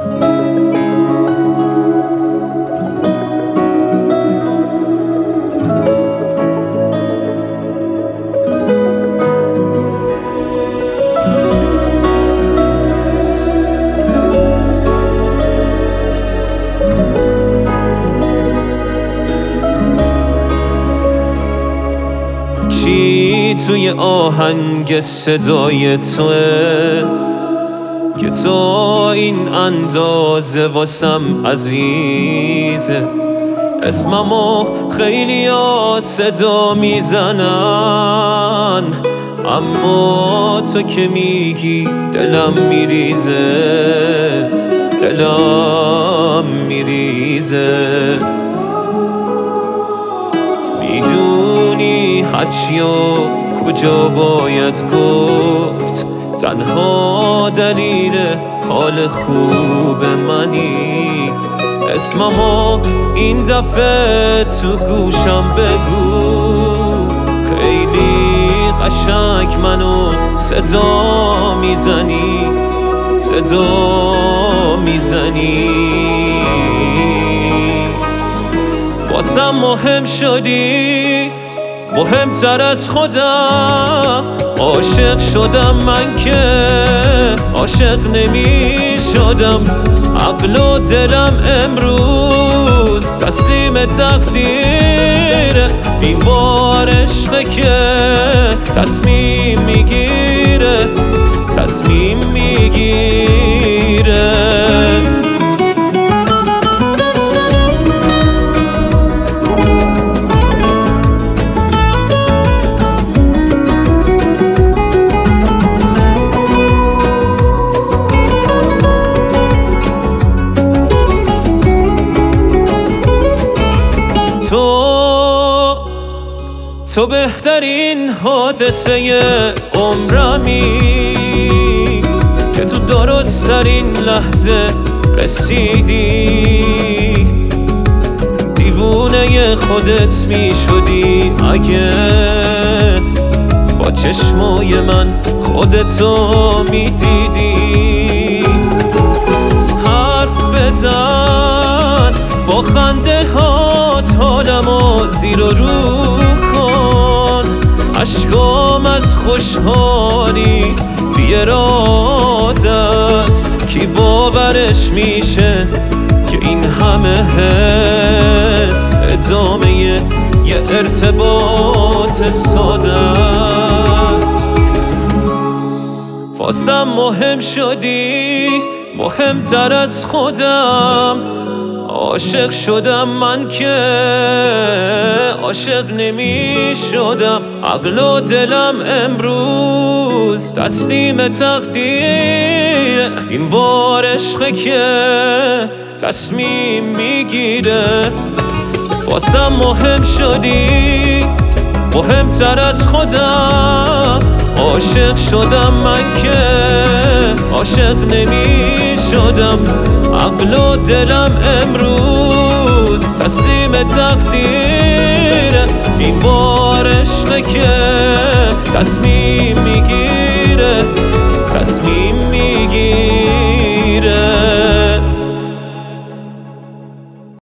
چی توی آهنگ صدای توه که تو این اندازه واسم عزیزه؟ اسممو خیلی ها صدا میزنن، اما تو که میگی دلم میریزه، دلم میریزه. میدونی هرچی و کجا باید گفت، تنها دلیل حال خوب منی. اسممو این دفعه تو گوشم بگو، خیلی قشنگ منو صدا میزنی، صدا میزنی. واسم مهم شدی، مهمتر از خودم. عاشق شدم من که عاشق نمی شدم. عقل و دلم امروز تسلیم تقدیره. این بار عشقه که تصمیم میگیره، تصمیم میگیره. تو بهترین حادثه عمرمی که تو درست‌ترین لحظه رسیدی. دیوونه خودت می شدی اگه با چشمای من خودتو می دیدی. حرف بزن با خنده هات، حالمو زیر و رو کن. اشکام از خوشحالی بی اراده است، کی باورش میشه که این همه حس ادامه یه ارتباط ساده است. واسم مهم شدی، مهمتر از خودم. عاشق شدم من که عاشق نمی شدم. عقل و دلم امروز تسلیم تقدیره. این بار عشقه که تصمیم میگیره. واسم مهم شدی، مهمتر از خودم. عاشق شدم من که عاشق نمی شدم. عقل و دلم امروز تسلیم تقدیره. این بار عشقه که تصمیم